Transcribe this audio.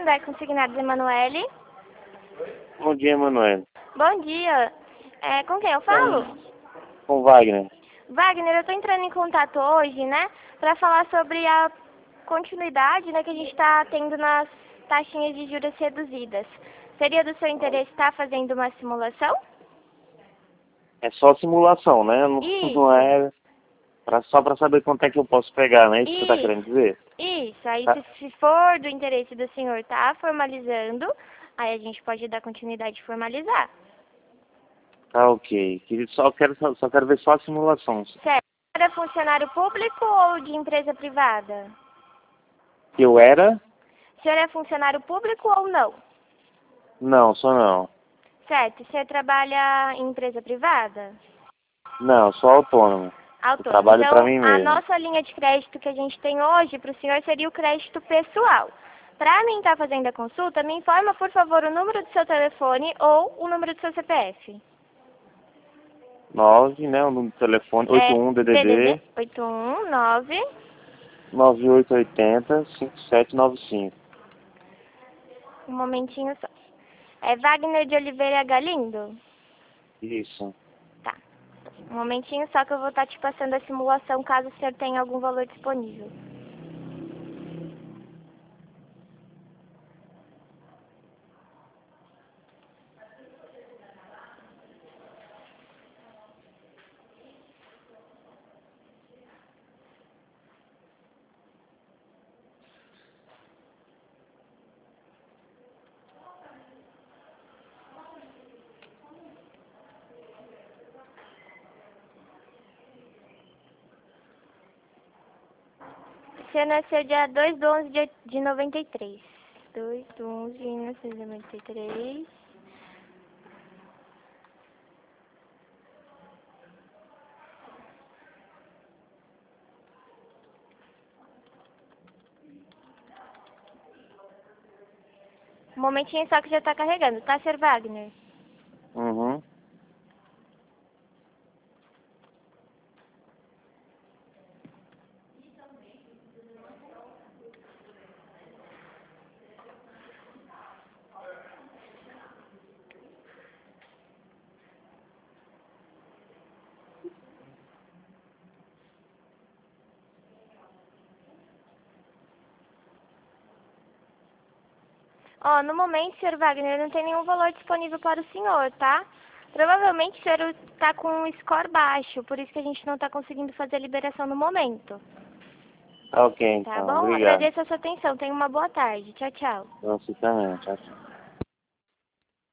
Hyundai Consignados, Emanuele. Bom dia, Emanuele. Bom dia. Com quem eu falo? Com Wagner. Wagner, eu estou entrando em contato hoje, né, para falar sobre a continuidade, né, que a gente está tendo nas taxinhas de juros reduzidas. Seria do seu interesse estar fazendo uma simulação? É só simulação, né? Não, Isso. não é só para saber quanto é que eu posso pegar, né? Isso que você está querendo dizer? Isso. Aí, Tá, se for do interesse do senhor estar formalizando, aí a gente pode dar continuidade e formalizar. tá ok. Só quero ver só a simulação. Certo. Era funcionário público ou de empresa privada? Eu era? O senhor é funcionário público ou não? Não, só não. Certo. O senhor trabalha em empresa privada? Não, sou autônomo. Eu Autônomo. trabalho para Então, mim a mesmo. nossa linha de crédito que a gente tem hoje para o senhor seria o crédito pessoal. Para mim estar fazendo a consulta, me informa, por favor, o número do seu telefone ou o número do seu CPF. 9, né? O número do telefone, É 81 DDD DDD 819. 9880 5795. Um momentinho só. É Wagner de Oliveira Galindo? Isso. Tá. Um momentinho só que eu vou estar te passando a simulação caso o senhor tenha algum valor disponível. Você nasceu dia 2/11 de 93. 2/11 de 1993. Um momentinho só que já tá carregando, tá, Sr. Wagner? Uhum. Ó, no momento, Sr. Wagner, não tem nenhum valor disponível para o senhor, tá? Provavelmente o senhor está com um score baixo, por isso que a gente não está conseguindo fazer a liberação no momento. Tá ok, Tá então. bom? Obrigado. Agradeço a sua atenção. Tenha uma boa tarde. Tchau, tchau. Você também. Tchau, tchau.